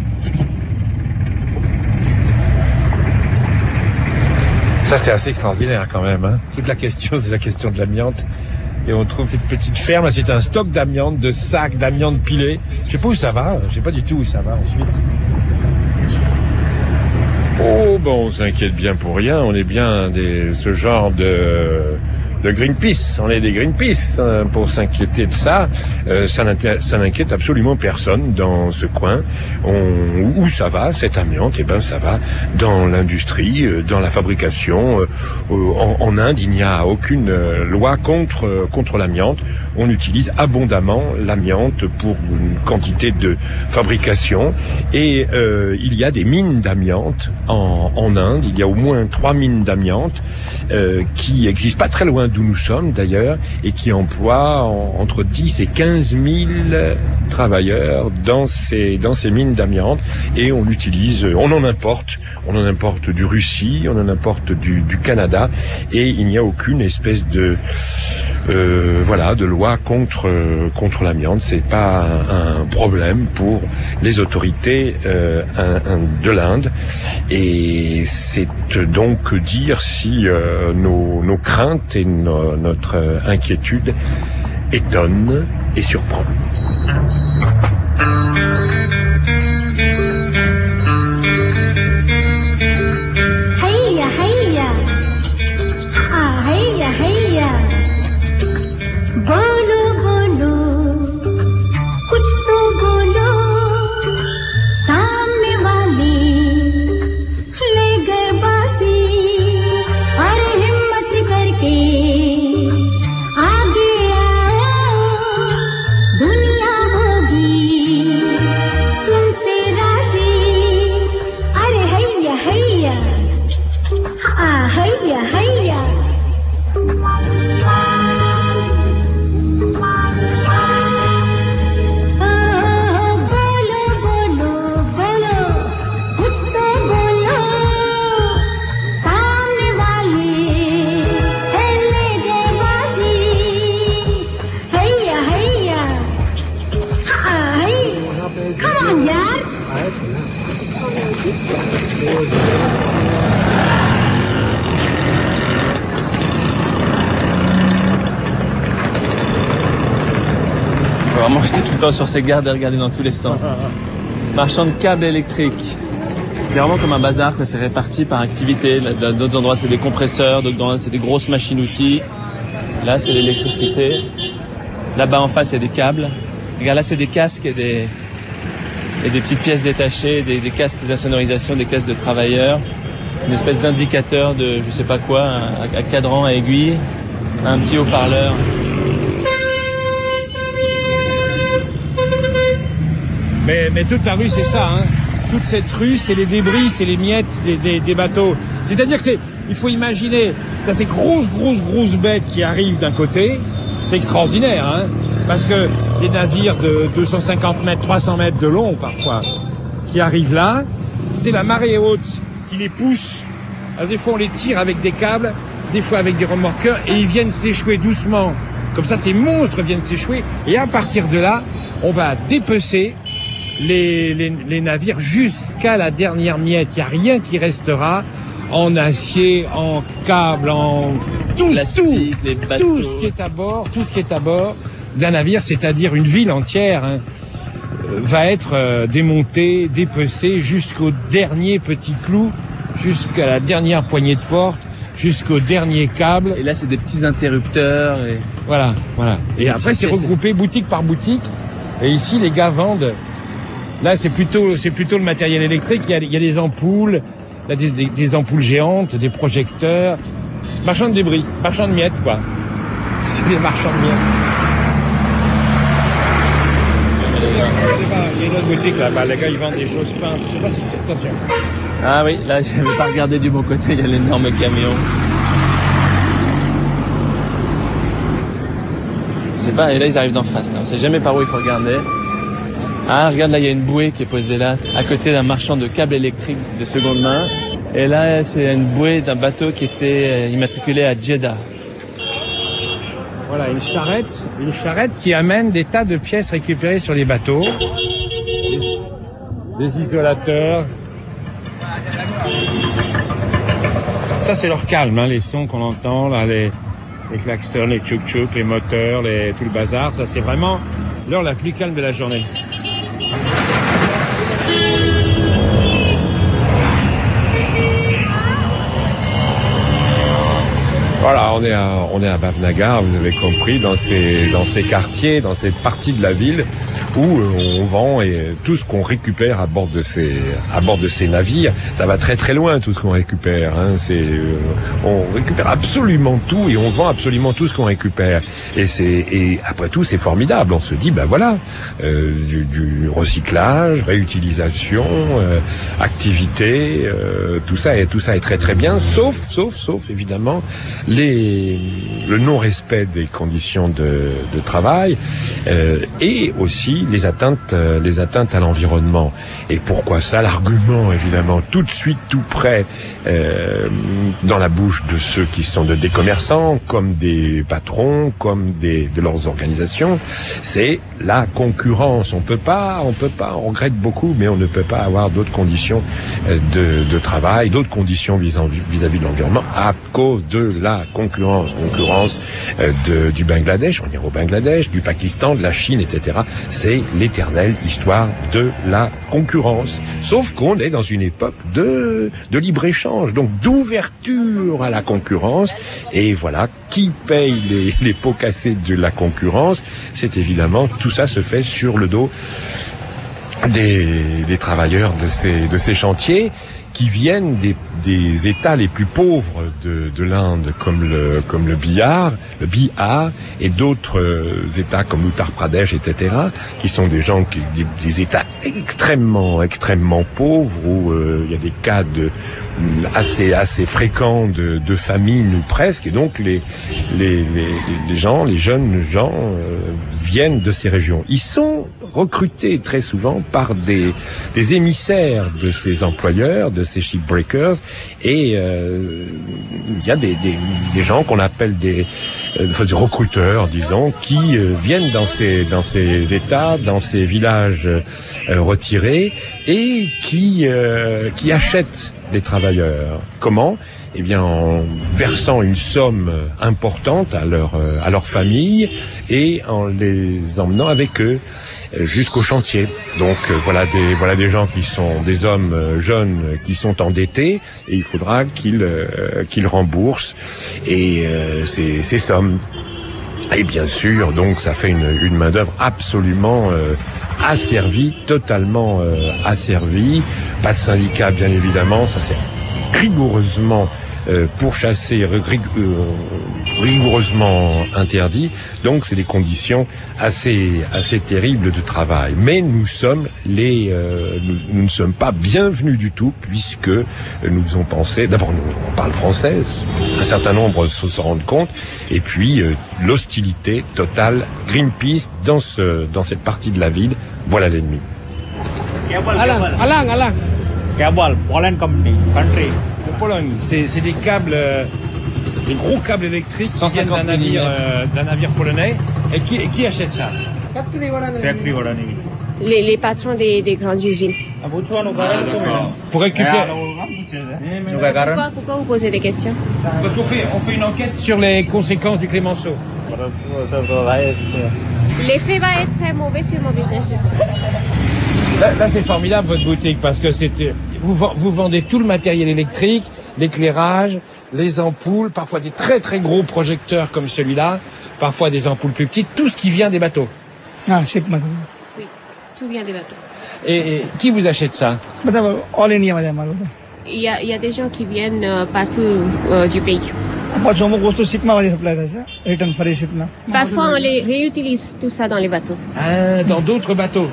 Ça, c'est assez extraordinaire quand même, hein. Toute la question, c'est la question de l'amiante. Et on trouve cette petite ferme, c'est un stock d'amiante, de sacs d'amiante pilés. Je sais pas où ça va, je sais pas du tout où ça va ensuite. Oh, bon, on s'inquiète bien pour rien, on est bien ce genre de Greenpeace, on est des Greenpeace, hein, pour s'inquiéter de ça. Ça n'inquiète absolument personne dans ce coin. Où ça va, cette amiante? Eh ben, ça va dans l'industrie, dans la fabrication. En Inde, il n'y a aucune loi contre l'amiante. On utilise abondamment l'amiante pour une quantité de fabrication. Et il y a des mines d'amiante en Inde. Il y a au moins 3 mines d'amiante qui existent pas très loin d'où nous sommes d'ailleurs, et qui emploient entre 10 et 15 000 travailleurs dans ces mines d'amiante, et on l'utilise, on en importe de Russie, on en importe du Canada, et il n'y a aucune espèce de loi contre l'amiante. C'est pas un problème pour les autorités de l'Inde, et c'est donc dire si nos craintes et notre inquiétude étonnent et surprennent. Hayya hayya, hayya hayya, bolo bolo, kuch to bolo, सामने वाले ले गए बाजी, अरे हिम्मत करके आगे आओ, दुनिया होगी तुमसे राजी, अरे हैया हैया, हैया हैया। बोलो बोलो बोलो, कुछ तो बोलो, सामने वाले ले गए बाजी, हैया हैया, come on यार। Faut vraiment rester tout le temps sur ses gardes et regarder dans tous les sens. Marchand de câbles électriques. C'est vraiment comme un bazar que c'est réparti par activité. Là, d'autres endroits c'est des compresseurs, d'autres endroits c'est des grosses machines-outils. Là c'est l'électricité. Là-bas en face il y a des câbles. Regarde là c'est des casques et des petites pièces détachées, des casques d'insonorisation, des casques de travailleurs. Une espèce d'indicateur de je sais pas quoi, un cadran à aiguille, un petit haut-parleur. Mais toute la rue, c'est ça, hein. Toute cette rue, c'est les débris, c'est les miettes des bateaux. C'est-à-dire que il faut imaginer, t'as ces grosses bêtes qui arrivent d'un côté, c'est extraordinaire, hein. Parce que les navires de 250 mètres, 300 mètres de long, parfois, qui arrivent là, c'est la marée haute qui les pousse. Alors, des fois, on les tire avec des câbles, des fois avec des remorqueurs, et ils viennent s'échouer doucement. Comme ça, ces monstres viennent s'échouer, et à partir de là, on va dépecer les navires jusqu'à la dernière miette. Il n'y a rien qui restera en acier, en câble, en tout ce qui est à bord d'un navire, c'est-à-dire une ville entière, hein, va être démontée, dépecée jusqu'au dernier petit clou, jusqu'à la dernière poignée de porte, jusqu'au dernier câble. Et là, c'est des petits interrupteurs. Et... Voilà. Et après, c'est regroupé boutique par boutique. Et ici, les gars vendent. Là, c'est plutôt le matériel électrique. Il y a des ampoules, là, des ampoules géantes, des projecteurs. Marchands de débris, marchands de miettes, quoi. C'est des marchands de miettes. Il y a une autre boutique là-bas. Les gars, ils vendent des choses peintes. Je sais pas si c'est... Attention. Ah oui, là, je n'avais pas regardé du bon côté. Il y a l'énorme camion. C'est pas... Et là, ils arrivent d'en face. Là. On sait jamais par où il faut regarder. Ah, regarde, là, il y a une bouée qui est posée là, à côté d'un marchand de câbles électriques de seconde main. Et là, c'est une bouée d'un bateau qui était immatriculé à Jeddah. Voilà, une charrette qui amène des tas de pièces récupérées sur les bateaux. Des isolateurs. Ça, c'est leur calme, hein, les sons qu'on entend, là, les klaxons, les tchouk-tchouk, les moteurs, tout le bazar. Ça, c'est vraiment l'heure la plus calme de la journée. Voilà, on est à Bhavnagar, vous avez compris, dans ces quartiers, dans ces parties de la ville où on vend tout ce qu'on récupère à bord de ces navires. Ça va très très loin tout ce qu'on récupère. Hein. On récupère absolument tout et on vend absolument tout ce qu'on récupère. Et après tout, c'est formidable. On se dit, ben voilà, du recyclage, réutilisation, activité, tout ça est très très bien. Sauf évidemment le non-respect des conditions de travail et aussi les atteintes à l'environnement. Et pourquoi ça? L'argument, évidemment, tout de suite, tout près, dans la bouche de ceux qui sont des commerçants, comme des patrons, comme de leurs organisations, c'est la concurrence. On peut pas, on regrette beaucoup, mais on ne peut pas avoir d'autres conditions de travail, d'autres conditions vis-à-vis de l'environnement à cause de la concurrence. Concurrence du Bangladesh, on ira au Bangladesh, du Pakistan, de la Chine, etc. C'est l'éternelle histoire de la concurrence. Sauf qu'on est dans une époque de libre-échange, donc d'ouverture à la concurrence. Et voilà, qui paye les pots cassés de la concurrence? C'est évidemment, tout ça se fait sur le dos des travailleurs de ces chantiers qui viennent des États les plus pauvres de l'Inde, comme le Bihar, et d'autres États comme l'Uttar Pradesh, etc., qui sont des gens des États extrêmement pauvres où il y a des cas assez fréquents de famine ou presque, et donc les jeunes gens viennent de ces régions. Ils sont recrutés très souvent par des émissaires de ces employeurs, de ces shipbreakers, et il y a des gens qu'on appelle des recruteurs, disons, qui viennent dans ces États, dans ces villages retirés, et qui achètent des travailleurs. Comment? Eh bien, en versant une somme importante à leur famille et en les emmenant avec eux jusqu'au chantier. Donc voilà des gens qui sont des hommes jeunes qui sont endettés, et il faudra qu'ils remboursent ces sommes. Et bien sûr, donc ça fait une main-d'œuvre absolument asservie, totalement asservie. Pas de syndicat, bien évidemment, ça c'est rigoureusement pourchassé, rigoureusement interdit. Donc c'est des conditions assez terribles de travail. Mais nous ne sommes pas bienvenus du tout, puisque nous faisons penser, d'abord on parle français, un certain nombre s'en rendent compte, et puis l'hostilité totale. Greenpeace dans cette partie de la ville, voilà l'ennemi. Alain. Cable, Poland Company, country. De Pologne, c'est des câbles, des gros câbles électriques qui viennent d'un navire polonais. Et qui achète ça? Les patrons des grandes usines. Pour récupérer. Pourquoi vous posez des questions? Parce qu'on fait une enquête sur les conséquences du Clémenceau. L'effet va être très mauvais sur mon business. Là c'est formidable votre boutique, parce que vous vendez tout le matériel électrique, l'éclairage, les ampoules, parfois des très très gros projecteurs comme celui-là, parfois des ampoules plus petites, tout ce qui vient des bateaux. Ah, c'est pas oui, tout vient des bateaux. Et qui vous achète ça? Il y a des gens qui viennent partout du pays. Parfois, on les réutilise tout ça dans les bateaux. Ah, dans d'autres bateaux.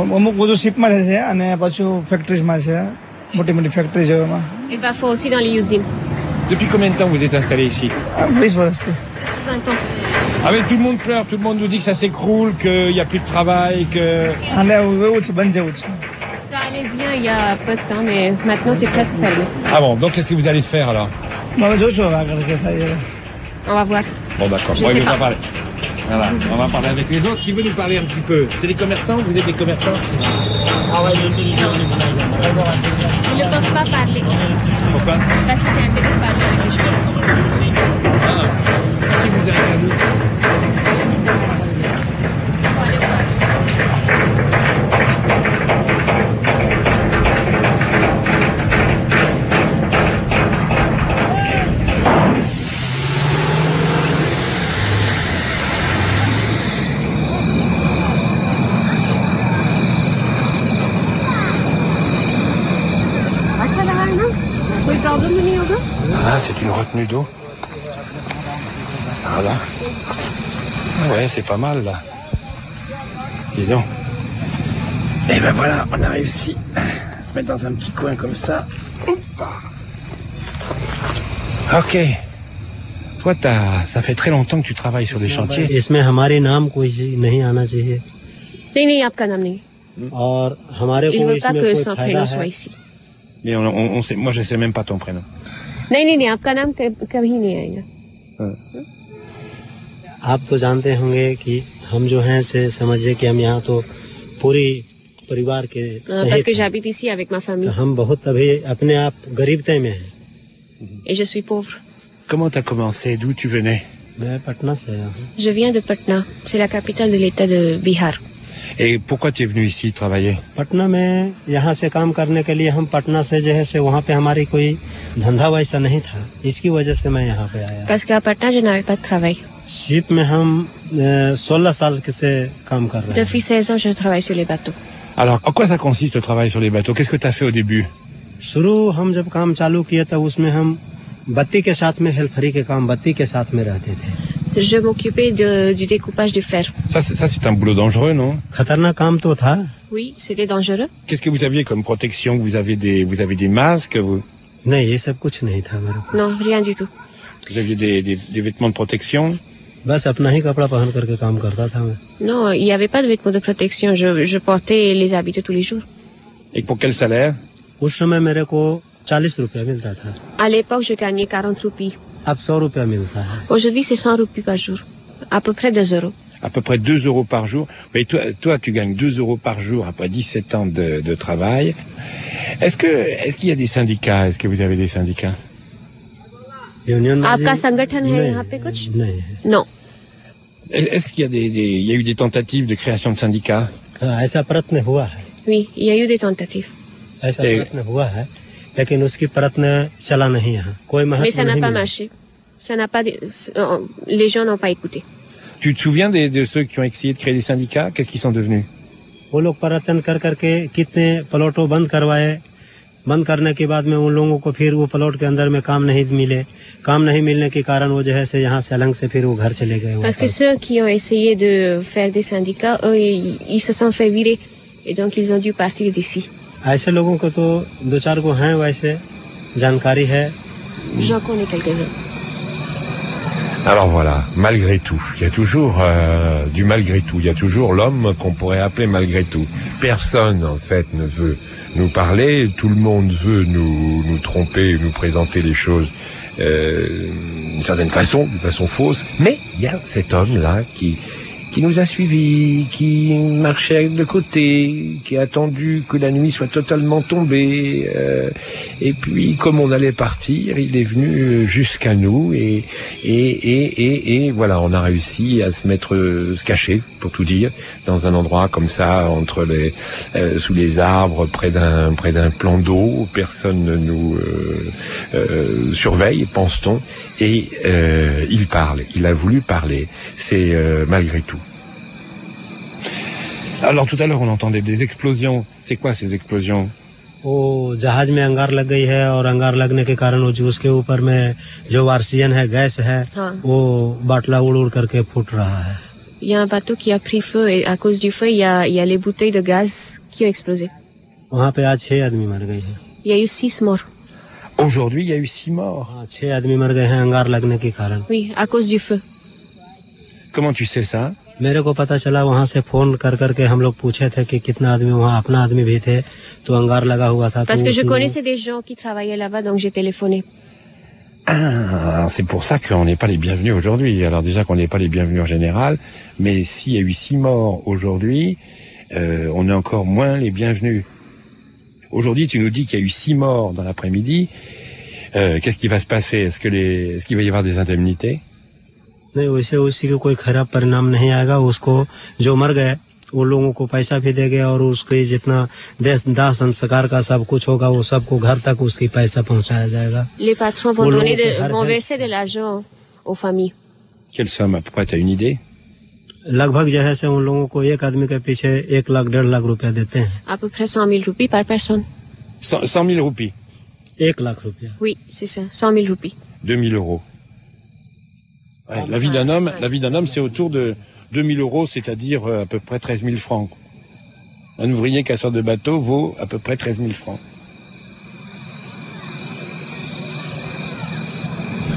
Et parfois aussi dans les usines. Depuis combien de temps vous êtes installé ici? 20 ans. Ah mais tout le monde pleure, tout le monde nous dit que ça s'écroule, qu'il n'y a plus de travail, que... Ça allait bien il y a peu de temps, mais maintenant c'est presque fermé. Ah bon, donc qu'est-ce que vous allez faire alors? On va voir. Bon d'accord, bon, il va parler. Voilà, on va parler avec les autres. Qui veut nous parler un petit peu? C'est des commerçants? Vous êtes des commerçants? Ils ne peuvent pas parler. Pourquoi? Parce que c'est interdit de parler avec les journalistes. Qui vous a interdit? Ah, c'est une retenue d'eau. Voilà. Ouais, c'est pas mal, là. Dis donc. Et ben voilà, on a réussi à se mettre dans un petit coin comme ça. Ok. Toi, ça fait très longtemps que tu travailles sur les chantiers. इसमें हमारे नाम कोई नहीं आना चाहिए नहीं, आपका नाम नहीं. और हमारे Il को veut pas इसमें que कोई son फायदा prénom है soit ici. Mais on sait, moi, je sais même pas ton prénom. नहीं, आपका नाम कभी नहीं आएगा. आप तो जानते होंगे कि हम जो हैं से समझिए कि हम यहाँ तो पूरी परिवार के Parce सहित que j'habite ici avec ma famille. हम बहुत अभी अपने आप गरीबते में हैं. Et je suis pauvre. Comment t'as commencé? D'où tu venais? मैं पटना से आया हूँ. Je viens de Patna. C'est la capitale de l'état de Bihar. Et pourquoi tu es venu ici travailler? Patna में यहाँ से काम करने के लिए हम पटना से जो है से वहाँ पे हमारी कोई धंधा वैसा नहीं था. इसकी वजह से मैं यहाँ पे आया. Parce qu'à Patna, je n'avais pas de travail. Ship में हम 16 साल से काम कर रहे हैं. Depuis 16 ans, je travaille sur les bateaux. Alors, en quoi ça consiste le travail sur les bateaux? Qu'est-ce que tu as fait au début? शुरू हम जब काम चालू किए तब उसमें हम बत्ती के साथ में हेल्फरी के काम बत्ती के साथ में रहते थे. Je m'occupais du découpage du fer. Ça, c'est un boulot dangereux, non? खतरनाक काम तो था. Oui, c'était dangereux. Qu'est-ce que vous aviez comme protection? Vous avez des masques? नहीं, ये सब कुछ नहीं था मेरे को. Non, rien du tout. Vous aviez des vêtements de protection? बस अपना ही कपड़ा पहन करके काम करता था मैं. Non, il n'y avait pas de vêtements de protection. Je portais les habits de tous les jours. Et pour quel salaire? उस समय मेरे को 40 रुपया मिलता था. À l'époque, je gagnais 40 roupies. अब 100 रुपया मिलता है. Aujourd'hui, c'est 100 roupies par jour. À peu près 2 euros. À peu près 2 euros par jour. Mais toi, tu gagnes 2 euros par jour après 17 ans de travail. Est-ce qu'il y a des syndicats? Est-ce que vous avez des syndicats? आपका संगठन है यहाँ पे कुछ? Non. Est-ce qu'il y a il y a eu des tentatives de création de syndicats? ऐसा प्रयत्न हुआ है. Oui, il y a eu des tentatives. ऐसा प्रयत्न हुआ है, लेकिन उसकी प्रयत्न चला नहीं यहाँ. कोई महत्व नहीं. Mais ça n'a pas marché. Ça n'a pas. Les gens n'ont pas écouté. Tu te souviens de ceux qui ont essayé de créer des syndicats? Qu'est-ce qu'ils sont devenus? वो लोग प्रयत्न कर करके कितने प्लॉटों बंद करवाए. बंद करने के बाद में उन लोगों को फिर वो प्लॉट के अंदर में काम नहीं मिले. काम नहीं मिलने के कारण वो जो है से यहाँ से अलग से फिर वो घर चले गए. Parce que ceux qui ont essayé de faire des syndicats, eux, ils se sont fait virer et donc ils ont dû partir d'ici. ऐसे लोगों को तो 2-4 को हैं वैसे जानकारी है. J'en connais quelques-uns. Alors voilà, malgré tout, il y a toujours du malgré tout, il y a toujours l'homme qu'on pourrait appeler malgré tout. Personne en fait ne veut nous parler, tout le monde veut nous tromper, nous présenter les choses d'une certaine façon, d'une façon fausse, mais il y a cet homme-là qui nous a suivis, qui marchait de côté, qui a attendu que la nuit soit totalement tombée, et puis comme on allait partir, il est venu jusqu'à nous et voilà, on a réussi à se cacher, pour tout dire, dans un endroit comme ça, entre sous les arbres, près d'un plan d'eau, personne ne nous surveille, pense-t-on. Et il parle, il a voulu parler, c'est malgré tout. Alors tout à l'heure on entendait des explosions, c'est quoi ces explosions? वो जहाज में अंगार लग गई है और अंगार लगने के कारण वो जो उसके ऊपर में जो आर्सियन है, गैस है, वो बाटला उड़ करके फूट रहा है. Il y a un bateau qui a pris feu et à cause du feu, il y a les bouteilles de gaz qui ont explosé. वहाँ पे आज 6 आदमी मर गए हैं. Il y a eu 6 morts. Aujourd'hui, il y a eu 6 morts. 6 आदमी मर गए हैं अंगार लगने के कारण. Oui, à cause du feu. Comment tu sais ça? मेरे को पता चला वहाँ से फोन कर करके हम लोग पूछे थे कि कितना आदमी वहाँ अपना आदमी भी थे तो अंगार लगा हुआ था. Parce que je connaissais des gens qui travaillaient là-bas, donc j'ai téléphoné. Ah, c'est pour ça qu'on n'est pas les bienvenus aujourd'hui. Alors déjà qu'on n'est pas les bienvenus en général, mais s'il y a eu 6 morts aujourd'hui, on est encore moins les bienvenus. Aujourd'hui, tu nous dis qu'il y a eu 6 morts dans l'après-midi. Qu'est-ce qui va se passer? Est-ce qu'il va y avoir des indemnités? नहीं, वैसे उसी का कोई खराब परिणाम नहीं आएगा. उसको जो मर गए वो लोगों को पैसा भी देंगे और उसके जितना दाह संस्कार का सब कुछ होगा वो सबको घर तक उसकी पैसा पहुंचाया जाएगा. Les patrons vont verser de l'argent aux familles. Quelle somme à peu près? T'as une idée? लगभग जो है से उन लोगों को एक आदमी के पीछे 1 लाख 1.5 लाख रुपया देते हैं. À peu près 100 000 roupies par personne. 100 000 roupies? 1 लाख रुपया. Oui, c'est ça, 100 000 roupies. 2 000 euros. Ouais, la vie d'un homme, c'est autour de 2 000 euros, c'est-à-dire à peu près 13 000 francs. Un ouvrier casseur de bateau vaut à peu près 13 000 francs.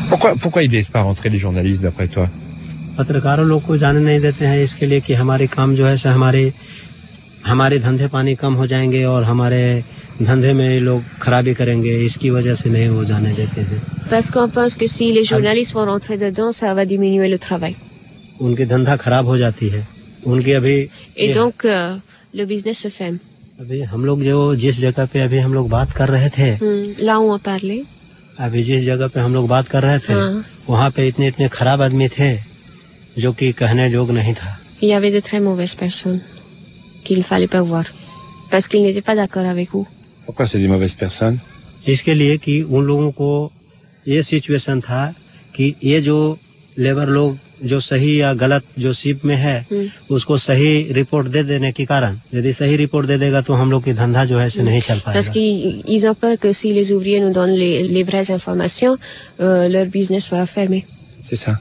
Pourquoi ils ne laissent pas rentrer les journalistes d'après toi? पत्रकारों लोग को जाने नहीं देते हैं इसके लिए कि हमारे काम जो है हमारे धंधे पानी कम हो जाएंगे और हमारे धंधे में लोग खराबी करेंगे, इसकी वजह से नहीं वो जाने देते हैं। Parce qu'on pense que si les journalistes vont rentrer dedans, ça va diminuer le travail. उनकी धंधा खराब हो जाती है, उनकी अभी Et donc le business se ferme. अभी हम लोग जो जिस जगह पे अभी हम लोग बात कर रहे थे, Là où on parlait. अभी जिस जगह पे हम लोग बात कर रहे थे, वहाँ पे इतने खराब आदमी थे जो कि कहने जोग नहीं था। Il y avait de très mauvaises personnes qu'il ne fallait pas voir parce qu'ils n'étaient pas d'accord avec vous. Pourquoi c'est des mauvaises personnes? इसके लिए कि उन लोगों को ये सिचुएशन था कि ये जो लेबर लोग जो सही या गलत जो शिप में है उसको सही रिपोर्ट दे देने के कारण, यदि सही रिपोर्ट दे देगा तो हम लोग की धंधा जो है नहीं चल पाएगा। Parce qu'ils ont peur que si les ouvriers nous donnent les vraies informations, leur business va fermer. C'est ça.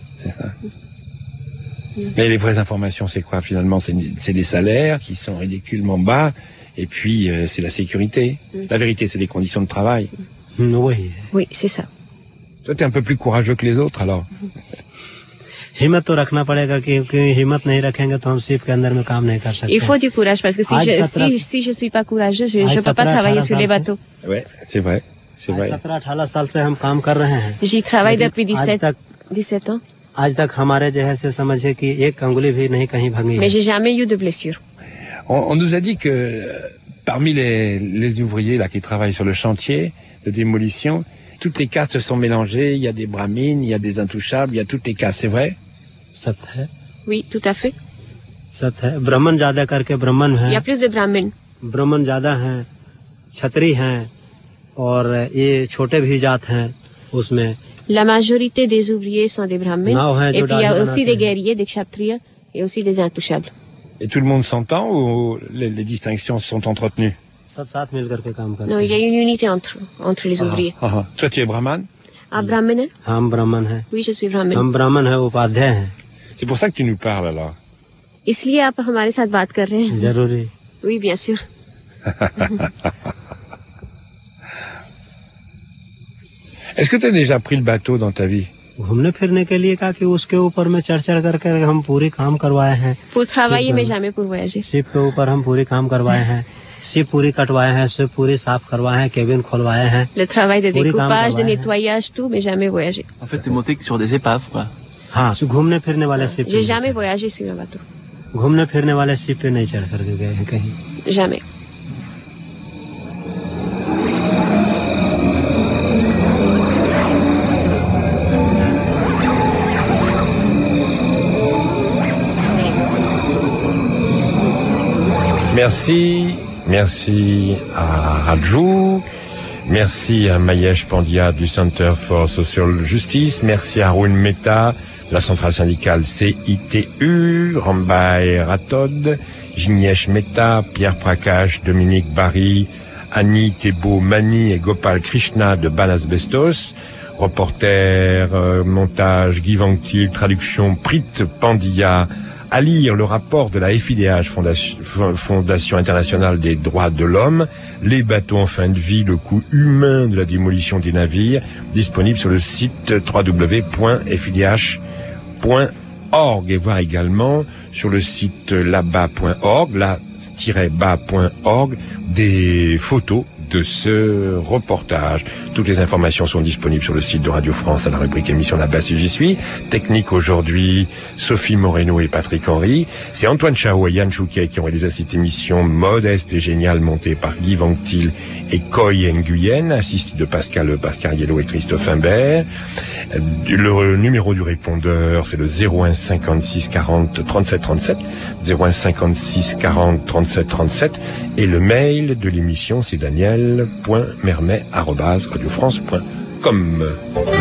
Mais les vraies informations, c'est quoi finalement? C'est des salaires qui sont ridiculement bas, et puis c'est la sécurité. La vérité, c'est les conditions de travail. Oui, c'est ça. Toi, t'es un peu plus courageux que les autres, alors. हिम्मत तो रखना पड़ेगा क्योंकि हिम्मत नहीं रखेंगे तो हम शिप के अंदर में काम नहीं कर सकते। Il faut du courage parce que si je suis pas courageux, je peux pas travailler sur les bateaux. Ouais, c'est vrai. 17-18 साल से हम काम कर रहे हैं। J'y travaille depuis 17 ans. आज तक हमारे जैसे समझे कि एक अंगुली भी नहीं कहीं भंगी। Mais j'ai jamais eu de blessure. On nous a dit que parmi les ouvriers là qui travaillent sur le chantier de démolition, toutes les castes sont mélangées. Il y a des brahmines, il y a des intouchables, il y a toutes les castes. C'est vrai? सत्य है। Oui, tout à fait. सत्य है। ब्राह्मण ज्यादा करके ब्राह्मण है। Il y a plus de brahmins. ब्राह्मण ज्यादा हैं, क्षत्रिय हैं और ये छोटे भी जात हैं उसमें। La majorité des ouvriers sont des brahmins. Et puis il y a aussi des guerriers, des kshatriyas et aussi des intouchables. Et tout le monde s'entend ou les distinctions sont entretenues? सब साथ मिलकर के काम करते हैं। Non, il y a une unité entre les ouvriers. Toi, tu es brahman? Ah, brahman है? हम ब्राह्मण हैं। Oui, je suis brahmin. हम ब्राह्मण हैं, उपाध्याय हैं। C'est pour ça que tu nous parles alors. इसलिए आप हमारे साथ बात कर रहे हैं? जरूरी। Oui, bien sûr. Est-ce que tu as déjà pris le bateau dans ta vie? घूमने फिरने के लिए कहा कि उसके ऊपर में चढ़ करके हम पूरी काम करवाए हैं। Pour travailler, mais jamais pour voyager. Ship के ऊपर हम पूरी काम करवाए हैं, शिप पूरी कटवाए हैं, शिप पूरी साफ करवाए हैं, केबिन खोलवाए हैं। Le travail de découpage, de nettoyage, tout, mais jamais voyager. En fait, t'es monté sur des épaves, quoi. हाँ, घूमने फिरने वाले ship. J'ai jamais voyagé sur un bateau. घूमने फिरने वाले शिप पे नहीं चढ़ करके गए हैं कहीं। Jamais. Merci à Raju, merci à Mayesh Pandya du Center for Social Justice, merci à Arun Mehta, la centrale syndicale CITU, Rambai Rathod, Jignesh Mehta, Pierre Prakash, Dominique Barry, Annie Thébault Mani et Gopal Krishna de Banasbestos, reporter, montage Guy Vanctil, traduction Prit Pandya. À lire le rapport de la FIDH, Fondation internationale des droits de l'homme, les bateaux en fin de vie, le coût humain de la démolition des navires, disponible sur le site www.fidh.org et voir également sur le site là-bas.org, là-bas.org, des photos de ce reportage. Toutes les informations sont disponibles sur le site de Radio France à la rubrique émission Là-bas si j'y suis. Technique aujourd'hui, Sophie Moreno et Patrick Henry. C'est Antoine Chao et Yann Chouquet qui ont réalisé cette émission modeste et géniale montée par Guy Vanctil et Coy Nguyen, assisté de Pascal Pascariello et Christophe Imbert. Le numéro du répondeur, c'est le 01 56 40 37 37, 01 56 40 37 37, et le mail de l'émission, c'est daniel.mermet@radiofrance.com.